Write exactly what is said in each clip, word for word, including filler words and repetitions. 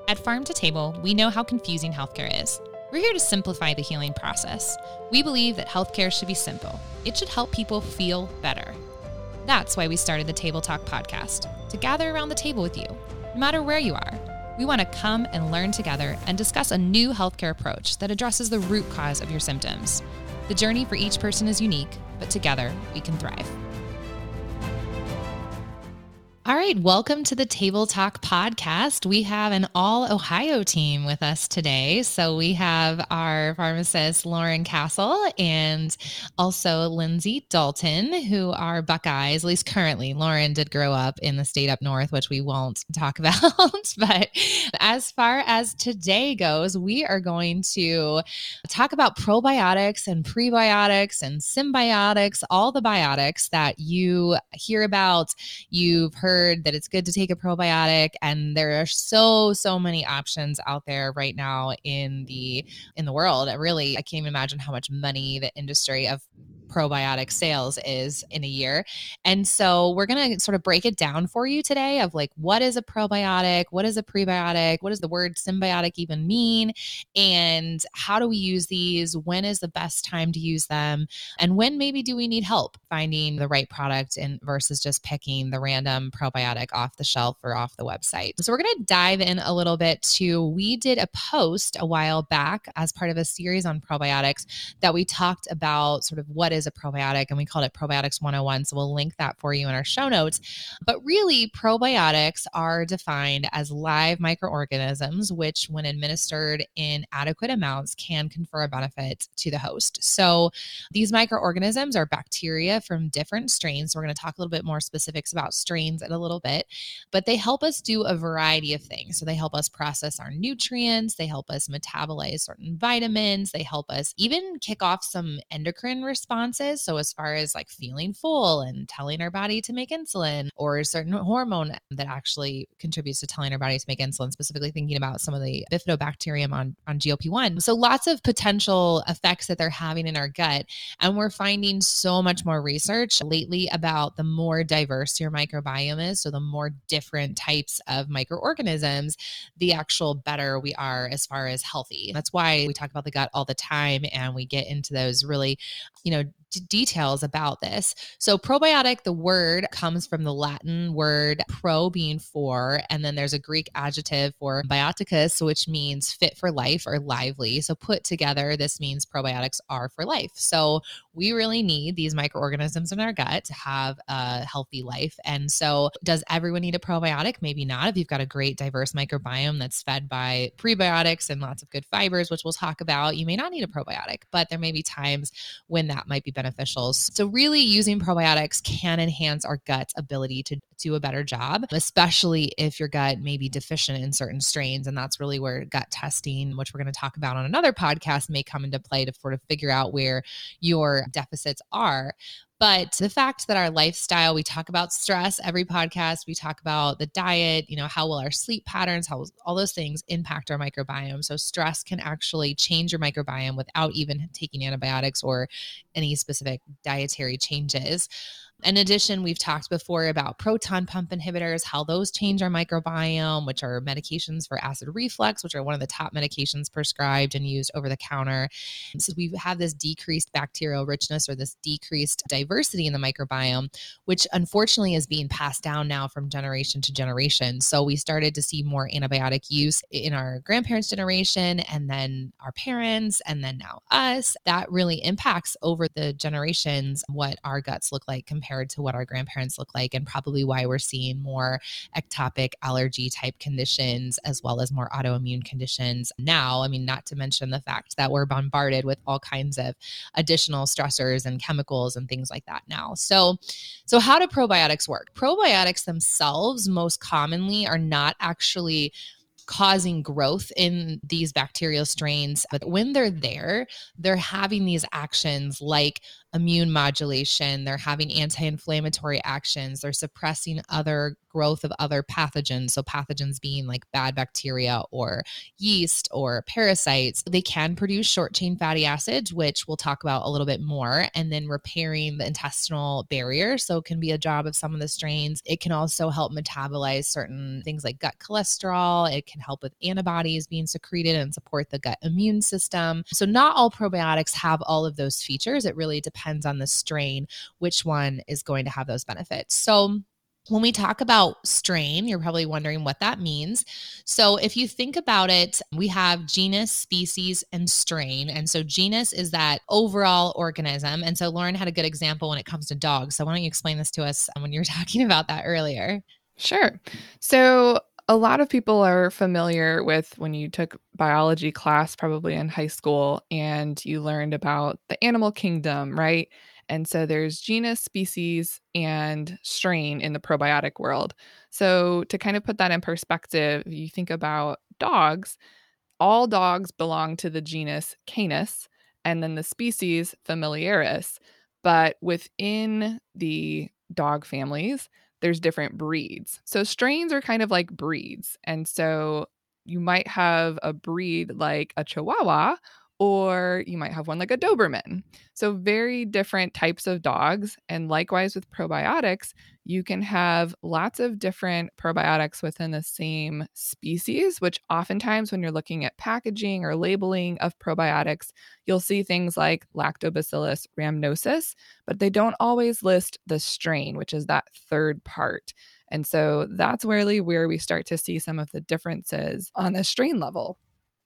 At Farm to Table, we know how confusing healthcare is. We're here to simplify the healing process. We believe that healthcare should be simple. It should help people feel better. That's why we started the Table Talk podcast, to gather around the table with you, no matter where you are. We want to come and learn together and discuss a new healthcare approach that addresses the root cause of your symptoms. The journey for each person is unique, but together we can thrive. All right, welcome to the Table Talk podcast. We have an all Ohio team with us today. So we have our pharmacist, Lauren Castle, and also Lindsay Dalton, who are Buckeyes, at least currently. Lauren did grow up in the state up north, which we won't talk about. But as far as today goes, we are going to talk about probiotics and prebiotics and symbiotics, all the biotics that you hear about. You've heard that it's good to take a probiotic, and there are so so many options out there right now in the in the world. Really, I can't even imagine how much money the industry of probiotic sales is in a year. And so we're going to sort of break it down for you today of like, what is a probiotic? What is a prebiotic? What does the word symbiotic even mean? And how do we use these? When is the best time to use them? And when maybe do we need help finding the right product and versus just picking the random probiotic off the shelf or off the website? So we're going to dive in a little bit to, we did a post a while back as part of a series on probiotics that we talked about sort of what is a probiotic, and we called it Probiotics one oh one. So we'll link that for you in our show notes. But really, probiotics are defined as live microorganisms, which when administered in adequate amounts can confer a benefit to the host. So these microorganisms are bacteria from different strains. So we're going to talk a little bit more specifics about strains in a little bit, but they help us do a variety of things. So they help us process our nutrients. They help us metabolize certain vitamins. They help us even kick off some endocrine responses. So as far as like feeling full and telling our body to make insulin, or a certain hormone that actually contributes to telling our body to make insulin, specifically thinking about some of the bifidobacterium on, on G L P one. So lots of potential effects that they're having in our gut. And we're finding so much more research lately about the more diverse your microbiome is. So the more different types of microorganisms, the actual better we are as far as healthy. That's why we talk about the gut all the time, and we get into those really, you know, d- details about this. So probiotic, the word comes from the Latin word pro being for, and then there's a Greek adjective for bioticus, which means fit for life or lively. So put together, this means probiotics are for life. So we really need these microorganisms in our gut to have a healthy life. And so does everyone need a probiotic? Maybe not. If you've got a great diverse microbiome that's fed by prebiotics and lots of good fibers, which we'll talk about, you may not need a probiotic, but there may be times when that might be beneficial. So really using probiotics can enhance our gut's ability to do a better job, especially if your gut may be deficient in certain strains. And that's really where gut testing, which we're going to talk about on another podcast, may come into play to sort of figure out where your deficits are. But the fact that our lifestyle, we talk about stress every podcast, we talk about the diet, you know, how will our sleep patterns, how all those things impact our microbiome. So stress can actually change your microbiome without even taking antibiotics or any specific dietary changes. In addition, we've talked before about proton pump inhibitors, how those change our microbiome, which are medications for acid reflux, which are one of the top medications prescribed and used over the counter. So we have this decreased bacterial richness or this decreased diversity in the microbiome, which unfortunately is being passed down now from generation to generation. So we started to see more antibiotic use in our grandparents' generation, and then our parents, and then now us. That really impacts over the generations what our guts look like compared compared to what our grandparents look like, and probably why we're seeing more ectopic allergy type conditions as well as more autoimmune conditions now. I mean, not to mention the fact that we're bombarded with all kinds of additional stressors and chemicals and things like that now. So, so how do probiotics work? Probiotics themselves most commonly are not actually causing growth in these bacterial strains. But when they're there, they're having these actions like immune modulation, they're having anti-inflammatory actions, they're suppressing other growth of other pathogens. So pathogens being like bad bacteria or yeast or parasites. They can produce short chain fatty acids, which we'll talk about a little bit more, and then repairing the intestinal barrier. So it can be a job of some of the strains. It can also help metabolize certain things like gut cholesterol. It can help with antibodies being secreted and support the gut immune system. So not all probiotics have all of those features. It really depends on the strain, which one is going to have those benefits. So when we talk about strain, you're probably wondering what that means. So if you think about it, we have genus, species, and strain. And so genus is that overall organism. And so Lauren had a good example when it comes to dogs. So why don't you explain this to us when you were talking about that earlier? Sure. So a lot of people are familiar with when you took biology class, probably in high school, and you learned about the animal kingdom, right? And so there's genus, species, and strain in the probiotic world. So to kind of put that in perspective, you think about dogs, all dogs belong to the genus Canis, and then the species Familiaris. But within the dog families, there's different breeds. So strains are kind of like breeds. And so you might have a breed like a Chihuahua, or you might have one like a Doberman. So very different types of dogs. And likewise with probiotics, you can have lots of different probiotics within the same species, which oftentimes when you're looking at packaging or labeling of probiotics, you'll see things like Lactobacillus rhamnosus, but they don't always list the strain, which is that third part. And so that's really where we start to see some of the differences on the strain level.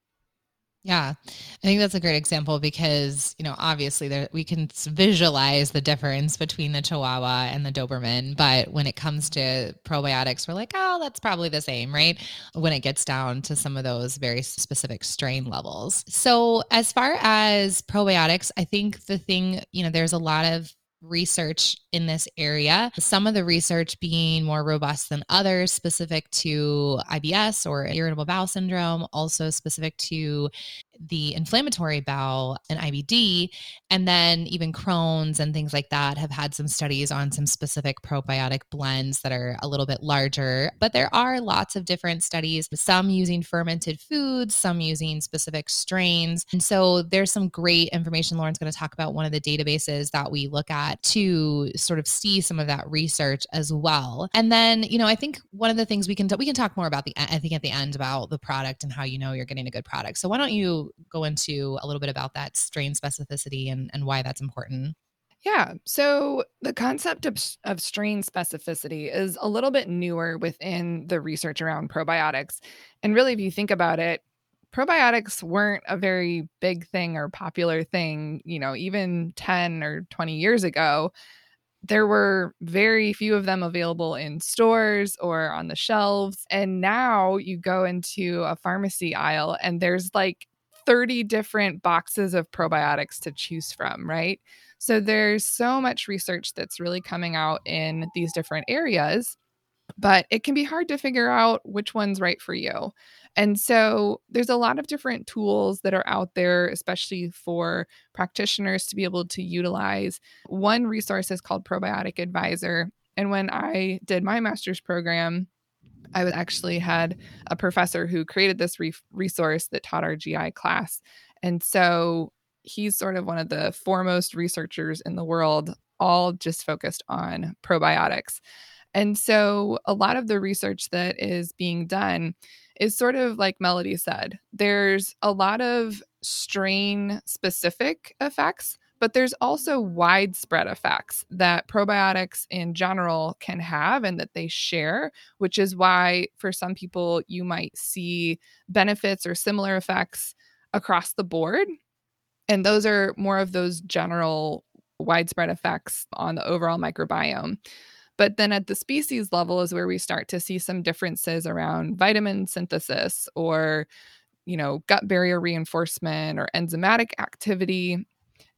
Yeah, I think that's a great example because, you know, obviously there, we can visualize the difference between the Chihuahua and the Doberman, but when it comes to probiotics, we're like, oh, that's probably the same, right? When it gets down to some of those very specific strain levels. So as far as probiotics, I think the thing, you know, there's a lot of research in this area, some of the research being more robust than others, specific to I B S or irritable bowel syndrome, also specific to the inflammatory bowel and I B D, and then even Crohn's and things like that have had some studies on some specific probiotic blends that are a little bit larger. But there are lots of different studies, some using fermented foods, some using specific strains. And so there's some great information. Lauren's going to talk about one of the databases that we look at to sort of see some of that research as well. And then, you know, I think one of the things we can, t- we can talk more about the, I think at the end about the product and how you know you're getting a good product. So why don't you go into a little bit about that strain specificity and, and why that's important? Yeah. So the concept of, of strain specificity is a little bit newer within the research around probiotics. And really, if you think about it, probiotics weren't a very big thing or popular thing, you know, even ten or twenty years ago. There were very few of them available in stores or on the shelves. And now you go into a pharmacy aisle and there's like thirty different boxes of probiotics to choose from, right? So there's so much research that's really coming out in these different areas, but it can be hard to figure out which one's right for you. And so there's a lot of different tools that are out there, especially for practitioners to be able to utilize. One resource is called Probiotic Advisor. And when I did my master's program, I was actually had a professor who created this re- resource that taught our G I class. And so he's sort of one of the foremost researchers in the world, all just focused on probiotics. And so a lot of the research that is being done is sort of like Melody said. There's a lot of strain specific effects, but there's also widespread effects that probiotics in general can have and that they share, which is why for some people you might see benefits or similar effects across the board. And those are more of those general widespread effects on the overall microbiome. But then at the species level is where we start to see some differences around vitamin synthesis or, you know, gut barrier reinforcement or enzymatic activity.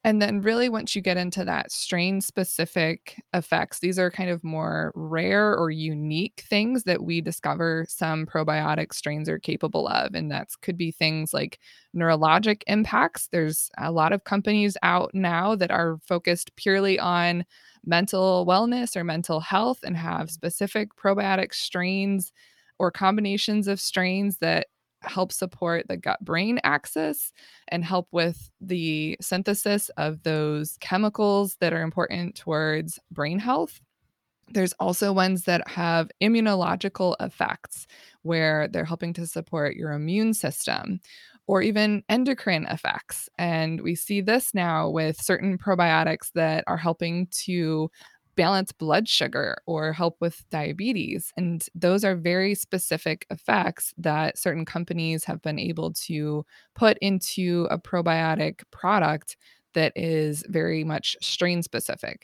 And then really once you get into that strain specific effects, these are kind of more rare or unique things that we discover some probiotic strains are capable of. And that could be things like neurologic impacts. There's a lot of companies out now that are focused purely on mental wellness or mental health and have specific probiotic strains or combinations of strains that help support the gut brain axis and help with the synthesis of those chemicals that are important towards brain health. There's also ones that have immunological effects where they're helping to support your immune system or even endocrine effects. And we see this now with certain probiotics that are helping to balance blood sugar or help with diabetes. And those are very specific effects that certain companies have been able to put into a probiotic product that is very much strain specific.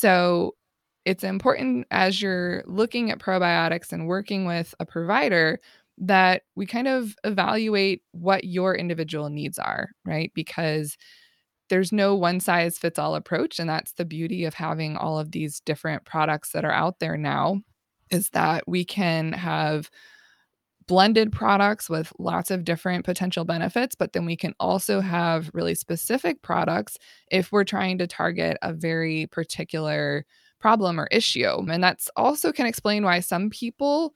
So it's important as you're looking at probiotics and working with a provider that we kind of evaluate what your individual needs are, right? Because there's no one size fits all approach. And that's the beauty of having all of these different products that are out there now, is that we can have blended products with lots of different potential benefits, but then we can also have really specific products if we're trying to target a very particular problem or issue. And that's also can explain why some people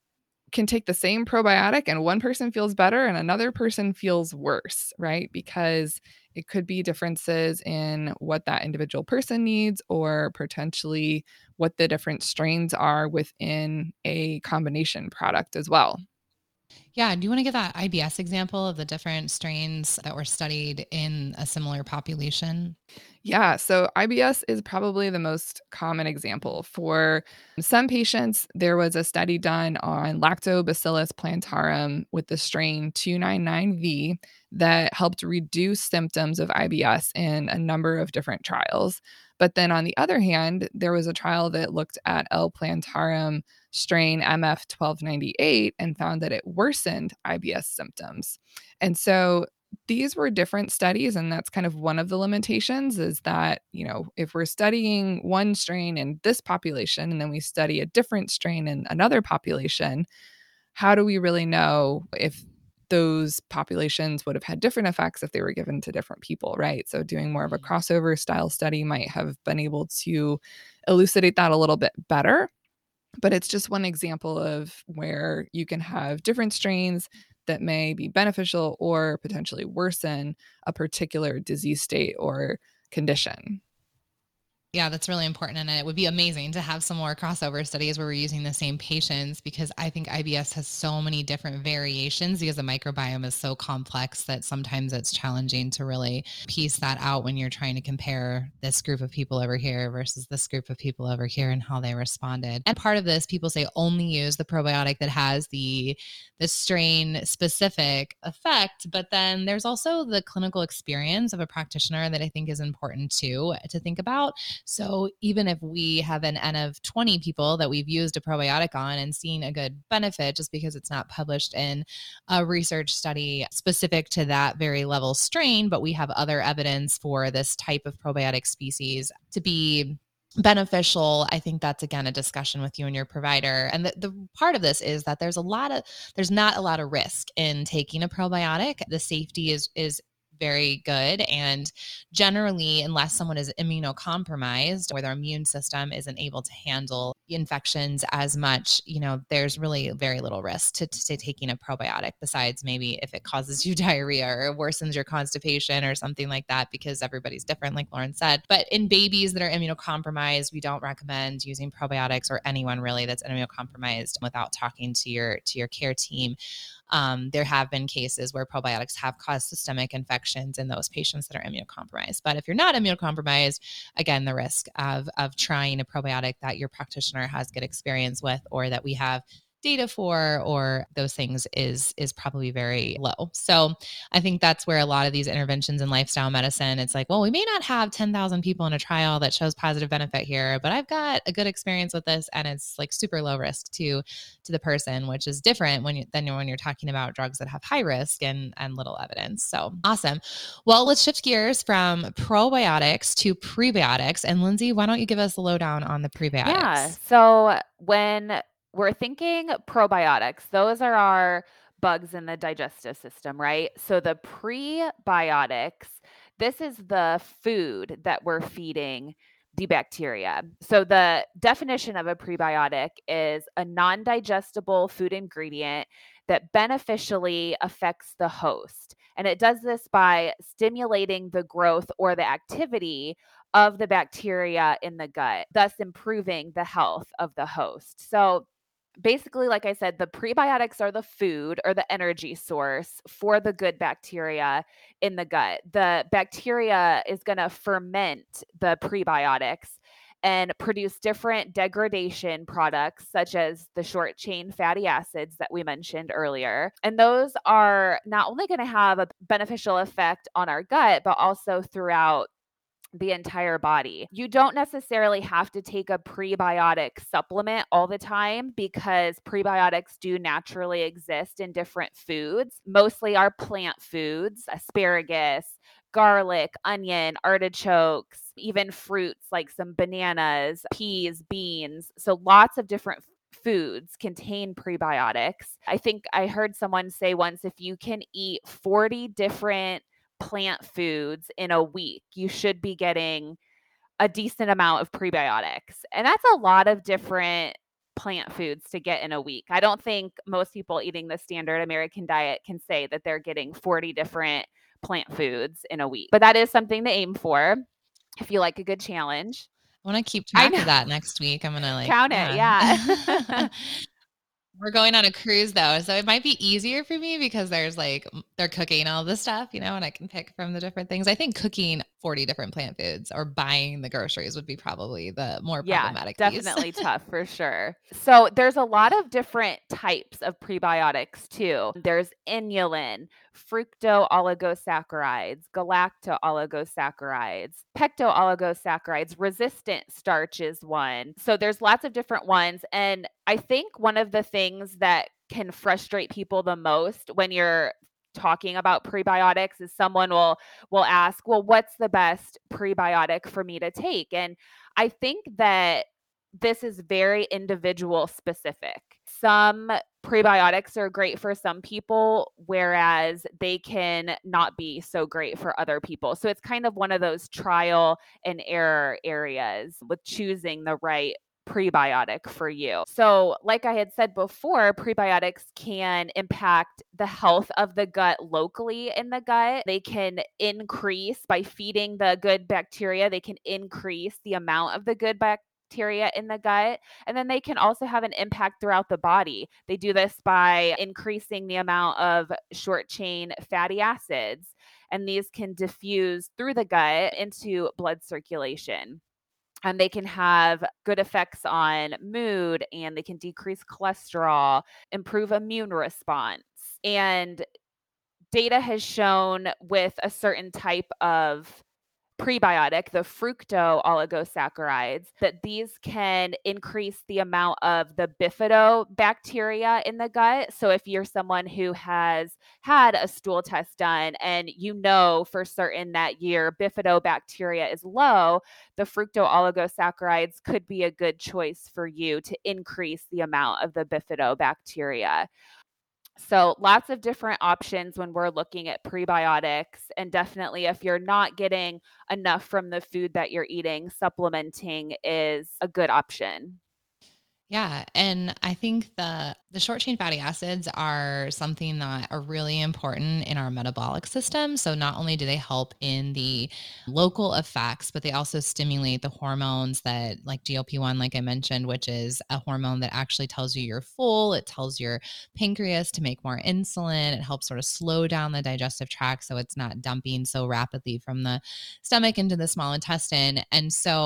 can take the same probiotic and one person feels better and another person feels worse, right? Because it could be differences in what that individual person needs or potentially what the different strains are within a combination product as well. Yeah. Do you want to give that I B S example of the different strains that were studied in a similar population? Yeah, so I B S is probably the most common example. For some patients, there was a study done on Lactobacillus plantarum with the strain two ninety-nine V that helped reduce symptoms of I B S in a number of different trials. But then on the other hand, there was a trial that looked at L. plantarum strain M F twelve ninety-eight and found that it worsened I B S symptoms. And so these were different studies, and that's kind of one of the limitations is that, you know, if we're studying one strain in this population and then we study a different strain in another population, how do we really know if those populations would have had different effects if they were given to different people, right? So doing more of a crossover style study might have been able to elucidate that a little bit better. But it's just one example of where you can have different strains that may be beneficial or potentially worsen a particular disease state or condition. Yeah, that's really important. And it would be amazing to have some more crossover studies where we're using the same patients, because I think I B S has so many different variations because the microbiome is so complex that sometimes it's challenging to really piece that out when you're trying to compare this group of people over here versus this group of people over here and how they responded. And part of this, people say only use the probiotic that has the, the strain specific effect, but then there's also the clinical experience of a practitioner that I think is important too to think about. So even if we have an N of twenty people that we've used a probiotic on and seen a good benefit, just because it's not published in a research study specific to that very level strain, but we have other evidence for this type of probiotic species to be beneficial, I think that's again a discussion with you and your provider. And the, the part of this is that there's a lot of there's not a lot of risk in taking a probiotic. The safety is is very good. And generally, unless someone is immunocompromised or their immune system isn't able to handle infections as much, you know, there's really very little risk to, to taking a probiotic, besides maybe if it causes you diarrhea or worsens your constipation or something like that, because everybody's different, like Lauren said. But in babies that are immunocompromised, we don't recommend using probiotics, or anyone really that's immunocompromised, without talking to your to your care team. Um, there have been cases where probiotics have caused systemic infections in those patients that are immunocompromised. But if you're not immunocompromised, again, the risk of, of trying a probiotic that your practitioner has good experience with, or that we have data for, or those things is is probably very low. So I think that's where a lot of these interventions in lifestyle medicine, it's like, well, we may not have ten thousand people in a trial that shows positive benefit here, but I've got a good experience with this, and it's like super low risk to to the person, which is different when you than when you're talking about drugs that have high risk and and little evidence. So awesome. Well, let's shift gears from probiotics to prebiotics. And Lindsay, why don't you give us a lowdown on the prebiotics? Yeah. So when we're thinking probiotics, those are our bugs in the digestive system, right? So the prebiotics, this is the food that we're feeding the bacteria. So the definition of a prebiotic is a non-digestible food ingredient that beneficially affects the host. And it does this by stimulating the growth or the activity of the bacteria in the gut, thus improving the health of the host. So basically, like I said, the prebiotics are the food or the energy source for the good bacteria in the gut. The bacteria is going to ferment the prebiotics and produce different degradation products, such as the short chain fatty acids that we mentioned earlier. And those are not only going to have a beneficial effect on our gut, but also throughout the entire body. You don't necessarily have to take a prebiotic supplement all the time because prebiotics do naturally exist in different foods. Mostly are plant foods, asparagus, garlic, onion, artichokes, even fruits like some bananas, peas, beans. So lots of different foods contain prebiotics. I think I heard someone say once, if you can eat forty different plant foods in a week, you should be getting a decent amount of prebiotics. And that's a lot of different plant foods to get in a week. I don't think most people eating the standard American diet can say that they're getting forty different plant foods in a week. But that is something to aim for if you like a good challenge. I want to keep track of that next week. I'm going to like count it. Yeah. We're going on a cruise though, so it might be easier for me because there's like they're cooking all this stuff, you know, and I can pick from the different things. I think cooking forty different plant foods or buying the groceries would be probably the more yeah, problematic definitely piece. tough for sure. So there's a lot of different types of prebiotics too. There's inulin, fructooligosaccharides, galactooligosaccharides, pectooligosaccharides, resistant starch is one. So there's lots of different ones. And I think one of the things that can frustrate people the most when you're talking about prebiotics is someone will will ask, well, what's the best prebiotic for me to take? And I think that this is very individual specific. Some prebiotics are great for some people, whereas they can not be so great for other people. So it's kind of one of those trial and error areas with choosing the right prebiotic for you. So, like I had said before, prebiotics can impact the health of the gut locally in the gut. They can increase by feeding the good bacteria, they can increase the amount of the good bacteria in the gut. And then they can also have an impact throughout the body. They do this by increasing the amount of short chain fatty acids, and these can diffuse through the gut into blood circulation. And they can have good effects on mood, and they can decrease cholesterol, improve immune response. And data has shown with a certain type of prebiotic, the fructooligosaccharides, that these can increase the amount of the bifidobacteria in the gut. So if you're someone who has had a stool test done and you know for certain that your bifidobacteria is low, the fructooligosaccharides could be a good choice for you to increase the amount of the bifidobacteria. So lots of different options when we're looking at prebiotics. And definitely if you're not getting enough from the food that you're eating, supplementing is a good option. Yeah, and I think the the short chain fatty acids are something that are really important in our metabolic system. So not only do they help in the local effects, but they also stimulate the hormones that like G L P one, like I mentioned, which is a hormone that actually tells you you're full. It tells your pancreas to make more insulin. It helps sort of slow down the digestive tract so it's not dumping so rapidly from the stomach into the small intestine. And so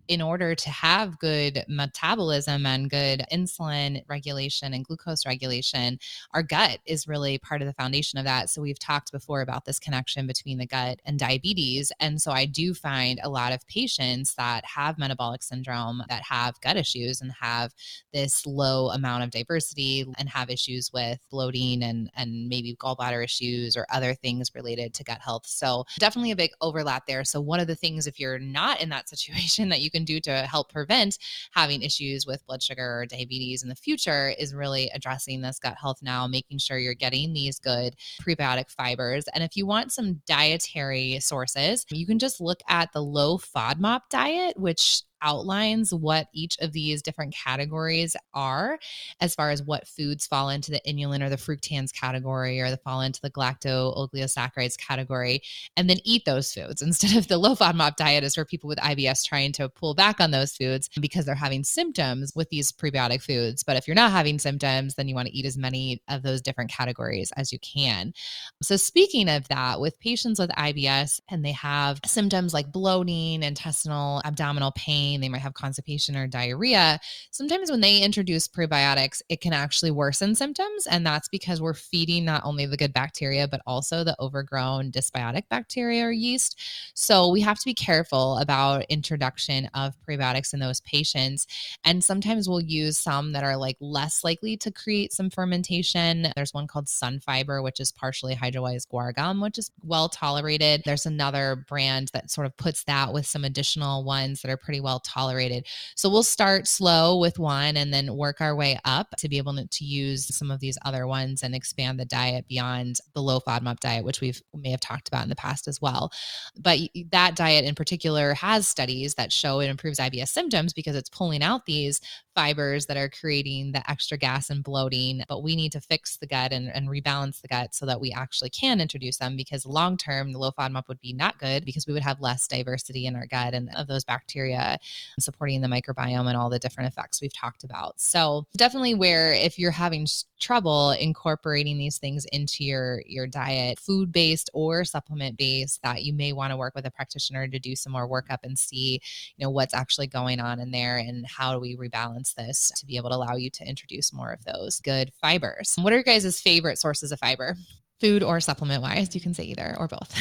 in order to have good metabolism and good insulin regulation and glucose regulation, our gut is really part of the foundation of that. So we've talked before about this connection between the gut and diabetes. And so I do find a lot of patients that have metabolic syndrome that have gut issues and have this low amount of diversity and have issues with bloating and, and maybe gallbladder issues or other things related to gut health. So definitely a big overlap there. So one of the things, if you're not in that situation, that you can do to help prevent having issues with blood sugar or diabetes in the future is really addressing this gut health now, making sure you're getting these good prebiotic fibers. And if you want some dietary sources, you can just look at the low FODMAP diet, which outlines what each of these different categories are as far as what foods fall into the inulin or the fructans category or the fall into the galacto-oligosaccharides category, and then eat those foods instead of the low FODMAP diet is for people with I B S trying to pull back on those foods because they're having symptoms with these prebiotic foods. But if you're not having symptoms, then you want to eat as many of those different categories as you can. So speaking of that, with patients with I B S and they have symptoms like bloating, intestinal, abdominal pain, they might have constipation or diarrhea. Sometimes when they introduce prebiotics, it can actually worsen symptoms. And that's because we're feeding not only the good bacteria, but also the overgrown dysbiotic bacteria or yeast. So we have to be careful about introduction of prebiotics in those patients. And sometimes we'll use some that are like less likely to create some fermentation. There's one called Sunfiber, which is partially hydrolyzed guar gum, which is well tolerated. There's another brand that sort of puts that with some additional ones that are pretty well tolerated. So we'll start slow with one and then work our way up to be able to, to use some of these other ones and expand the diet beyond the low FODMAP diet, which we've may have talked about in the past as well. But that diet in particular has studies that show it improves I B S symptoms because it's pulling out these fibers that are creating the extra gas and bloating. But we need to fix the gut and, and rebalance the gut so that we actually can introduce them, because long term, the low FODMAP would be not good because we would have less diversity in our gut and of those bacteria supporting the microbiome and all the different effects we've talked about. So definitely where if you're having trouble incorporating these things into your, your diet, food-based or supplement-based, that you may want to work with a practitioner to do some more workup and see, you know, what's actually going on in there and how do we rebalance this to be able to allow you to introduce more of those good fibers. What are your guys' favorite sources of fiber? Food or supplement-wise? You can say either or both.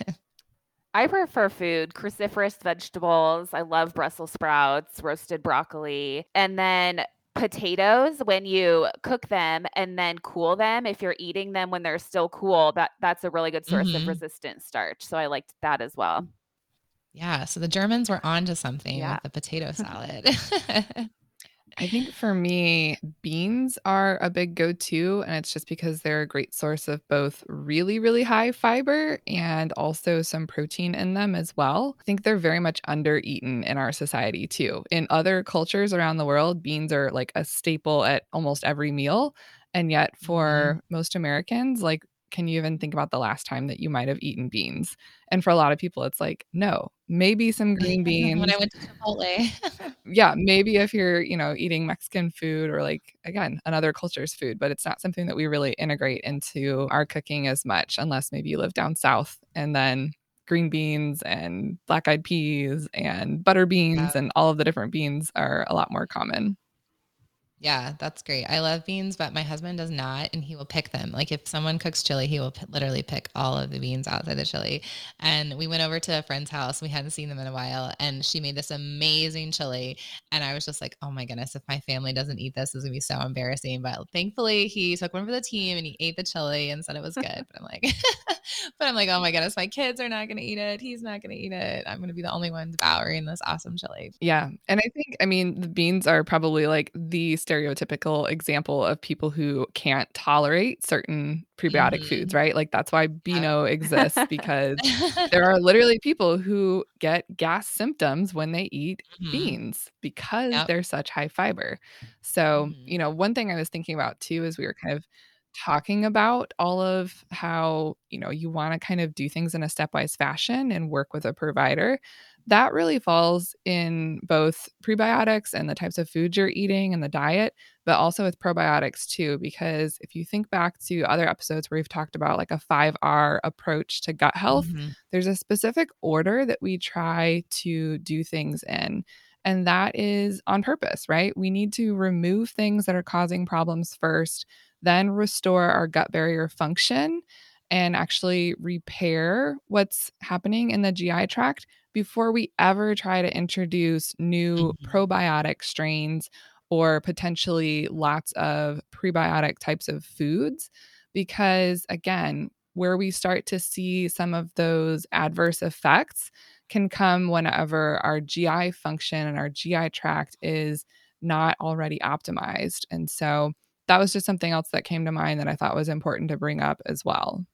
I prefer food, cruciferous vegetables. I love Brussels sprouts, roasted broccoli, and then potatoes. When you cook them and then cool them, if you're eating them when they're still cool, that that's a really good source mm-hmm. of resistant starch. So I liked that as well. Yeah. So the Germans were onto something yeah. with the potato salad. I think for me, beans are a big go-to, and it's just because they're a great source of both really, really high fiber and also some protein in them as well. I think they're very much under-eaten in our society too. In other cultures around the world, beans are like a staple at almost every meal. And yet for mm-hmm. most Americans, like, can you even think about the last time that you might have eaten beans? And for a lot of people, it's like, no, maybe some green beans. When I went to Chipotle. Yeah, maybe if you're, you know, eating Mexican food or like, again, another culture's food, but it's not something that we really integrate into our cooking as much, unless maybe you live down south. And then green beans and black-eyed peas and butter beans yeah. and all of the different beans are a lot more common. Yeah, that's great. I love beans, but my husband does not, and he will pick them. Like if someone cooks chili, he will p- literally pick all of the beans outside the chili. And we went over to a friend's house. We hadn't seen them in a while, and she made this amazing chili. And I was just like, oh my goodness, if my family doesn't eat this, it's gonna be so embarrassing. But thankfully, he took one for the team and he ate the chili and said it was good. But I'm like, but I'm like, oh my goodness, my kids are not gonna eat it. He's not gonna eat it. I'm gonna be the only one devouring this awesome chili. Yeah, and I think, I mean, the beans are probably like the stereotypical example of people who can't tolerate certain prebiotic mm-hmm. foods, right? Like that's why Beano oh. exists, because there are literally people who get gas symptoms when they eat mm-hmm. beans because yep. they're such high fiber. So, mm-hmm. you know, one thing I was thinking about too is we were kind of talking about all of how, you know, you want to kind of do things in a stepwise fashion and work with a provider. That really falls in both prebiotics and the types of foods you're eating and the diet, but also with probiotics too, because if you think back to other episodes where we've talked about like a five R approach to gut health, mm-hmm. there's a specific order that we try to do things in. And that is on purpose, right? We need to remove things that are causing problems first, then restore our gut barrier function and actually repair what's happening in the G I tract before we ever try to introduce new Mhm. probiotic strains or potentially lots of prebiotic types of foods. Because again, where we start to see some of those adverse effects can come whenever our G I function and our G I tract is not already optimized. And so that was just something else that came to mind that I thought was important to bring up as well.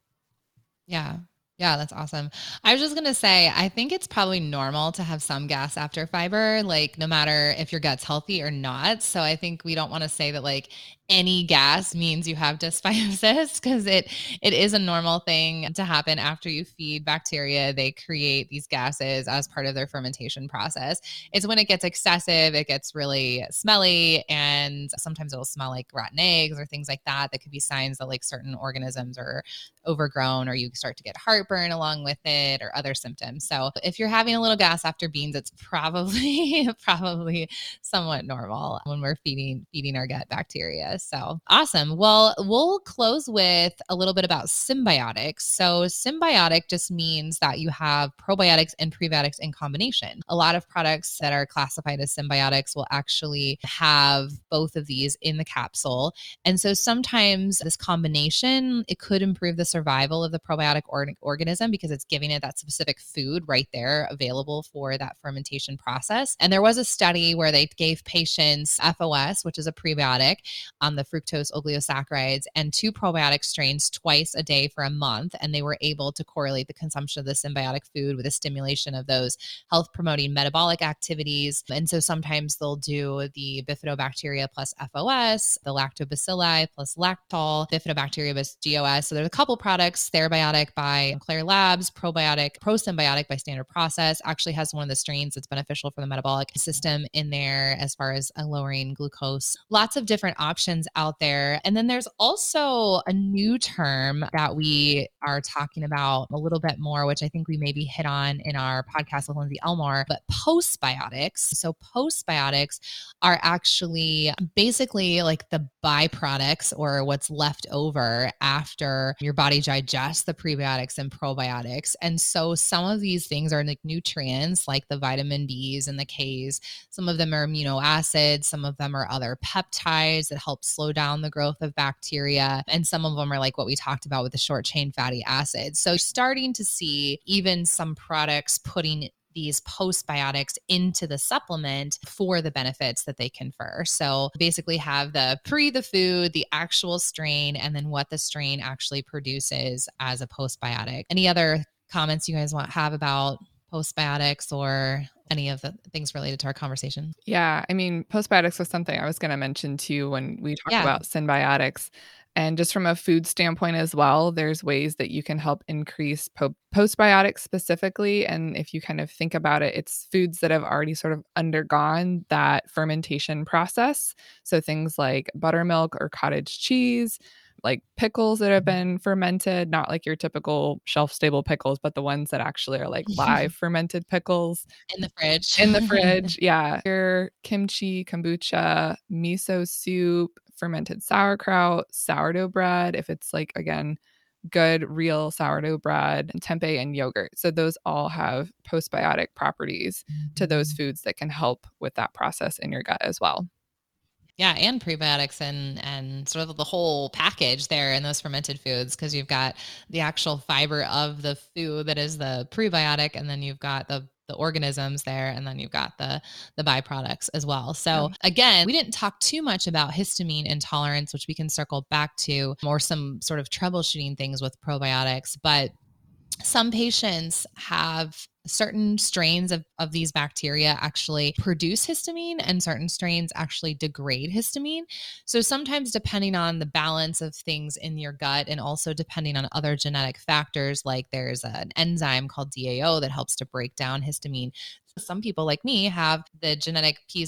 Yeah. Yeah, that's awesome. I was just going to say, I think it's probably normal to have some gas after fiber, like no matter if your gut's healthy or not. So I think we don't want to say that like any gas means you have dysbiosis because it it is a normal thing to happen after you feed bacteria. They create these gases as part of their fermentation process. It's when it gets excessive, it gets really smelly, and sometimes it'll smell like rotten eggs or things like that. That could be signs that like certain organisms are overgrown, or you start to get heartburn along with it or other symptoms. So if you're having a little gas after beans, it's probably probably somewhat normal when we're feeding feeding our gut bacteria. So awesome. Well, we'll close with a little bit about symbiotics. So symbiotic just means that you have probiotics and prebiotics in combination. A lot of products that are classified as symbiotics will actually have both of these in the capsule. And so sometimes this combination, it could improve the survival of the probiotic or- organism because it's giving it that specific food right there available for that fermentation process. And there was a study where they gave patients F O S, which is a prebiotic, on the fructose oligosaccharides, and two probiotic strains twice a day for a month. And they were able to correlate the consumption of the symbiotic food with a stimulation of those health promoting metabolic activities. And so sometimes they'll do the bifidobacteria plus F O S, the lactobacilli plus lactol, bifidobacteria plus G O S. So there's a couple products. Therabiotic by Claire Labs, probiotic, prosymbiotic by Standard Process, actually has one of the strains that's beneficial for the metabolic system in there as far as uh, lowering glucose. Lots of different options out there. And then there's also a new term that we are talking about a little bit more, which I think we maybe hit on in our podcast with Lindsay Elmore, but postbiotics. So postbiotics are actually basically like the byproducts or what's left over after your body digests the prebiotics and probiotics. And so some of these things are like nutrients like the vitamin D's and the K's. Some of them are amino acids, some of them are other peptides that help slow down the growth of bacteria, and some of them are like what we talked about with the short chain fatty acids. So starting to see even some products putting these postbiotics into the supplement for the benefits that they confer. So basically have the pre the food, the actual strain, and then what the strain actually produces as a postbiotic. Any other comments you guys want have about postbiotics or any of the things related to our conversation? Yeah, I mean, postbiotics was something I was going to mention too when we talk Yeah. about symbiotics. And just from a food standpoint as well, there's ways that you can help increase po- postbiotics specifically. And if you kind of think about it, it's foods that have already sort of undergone that fermentation process. So things like buttermilk or cottage cheese, like pickles that have been fermented, not like your typical shelf stable pickles, but the ones that actually are like live fermented pickles In the fridge. in the fridge. Yeah. Your kimchi, kombucha, miso soup, fermented sauerkraut, sourdough bread, if it's like, again, good real sourdough bread, and tempeh and yogurt. So those all have postbiotic properties to those foods that can help with that process in your gut as well. Yeah, and prebiotics and and sort of the whole package there in those fermented foods, because you've got the actual fiber of the food that is the prebiotic, and then you've got the the organisms there, and then you've got the the byproducts as well. So Yeah. again, we didn't talk too much about histamine intolerance, which we can circle back to, or some sort of troubleshooting things with probiotics, but some patients have certain strains of, of these bacteria actually produce histamine, and certain strains actually degrade histamine. So sometimes depending on the balance of things in your gut, and also depending on other genetic factors, like there's an enzyme called D A O that helps to break down histamine. Some people like me have the genetic piece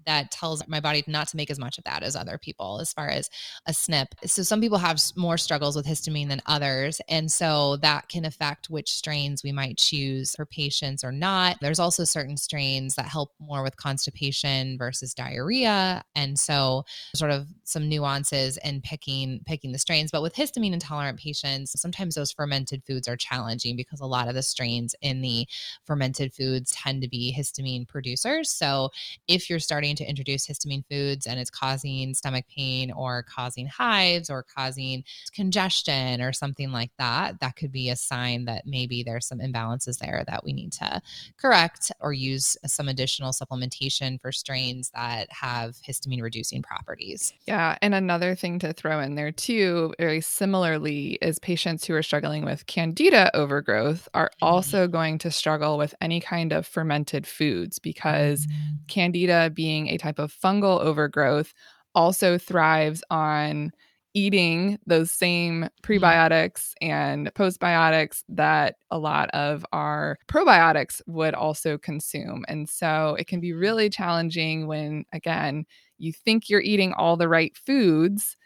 that tells my body not to make as much of that as other people as far as a S N P. So some people have more struggles with histamine than others. And so that can affect which strains we might choose for patients or not. There's also certain strains that help more with constipation versus diarrhea. And so sort of some nuances in picking, picking the strains. But with histamine intolerant patients, sometimes those fermented foods are challenging because a lot of the strains in the fermented foods tend to be histamine producers. So if you're starting to introduce histamine foods and it's causing stomach pain or causing hives or causing congestion or something like that, that could be a sign that maybe there's some imbalances there that we need to correct or use some additional supplementation for strains that have histamine reducing properties. Yeah. And another thing to throw in there too, very similarly, is patients who are struggling with candida overgrowth are also going to struggle with any kind of fermented foods because Mm-hmm. candida, being a type of fungal overgrowth, also thrives on eating those same prebiotics and postbiotics that a lot of our probiotics would also consume. And so it can be really challenging when, again, you think you're eating all the right foods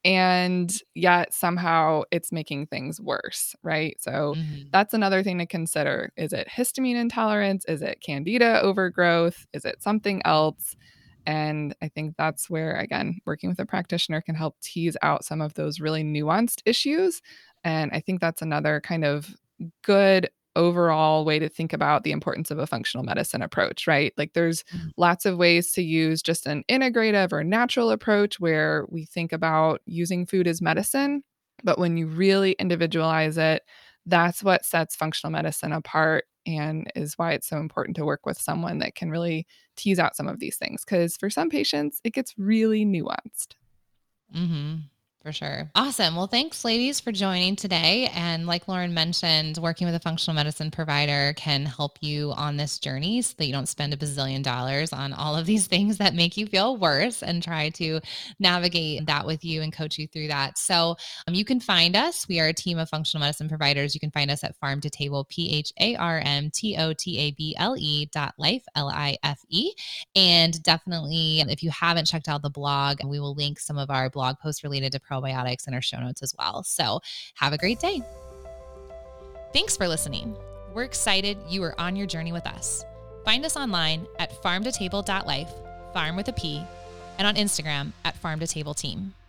and yet somehow it's making things worse, right? So Mm-hmm. that's another thing to consider. Is it histamine intolerance? Is it candida overgrowth? Is it something else? And I think that's where, again, working with a practitioner can help tease out some of those really nuanced issues. And I think that's another kind of good overall way to think about the importance of a functional medicine approach, right? Like there's Mm-hmm. lots of ways to use just an integrative or natural approach where we think about using food as medicine. But when you really individualize it, that's what sets functional medicine apart and is why it's so important to work with someone that can really tease out some of these things. Because for some patients, it gets really nuanced. Mm-hmm. For sure. Awesome. Well, thanks, ladies, for joining today. And like Lauren mentioned, working with a functional medicine provider can help you on this journey so that you don't spend a bazillion dollars on all of these things that make you feel worse, and try to navigate that with you and coach you through that. So um, you can find us. We are a team of functional medicine providers. You can find us at Farm to Table, P H A R M T O T A B L E dot life, L I F E. And definitely, if you haven't checked out the blog, we will link some of our blog posts related to probiotics in our show notes as well. So have a great day. Thanks for listening. We're excited you are on your journey with us. Find us online at farm to table dot life, farm with a P, and on Instagram at farm to table team.